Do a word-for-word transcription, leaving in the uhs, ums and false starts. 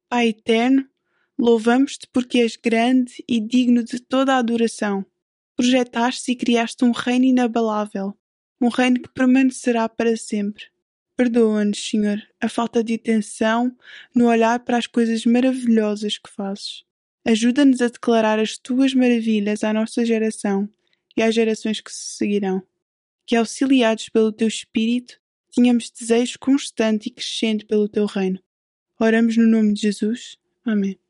Pai eterno, louvamos-te porque és grande e digno de toda a adoração. Projetaste e criaste um reino inabalável, um reino que permanecerá para sempre. Perdoa-nos, Senhor, a falta de atenção no olhar para as coisas maravilhosas que fazes. Ajuda-nos a declarar as tuas maravilhas à nossa geração e às gerações que se seguirão. Que, auxiliados pelo teu Espírito, tenhamos desejo constante e crescente pelo teu reino. Oramos no nome de Jesus. Amém.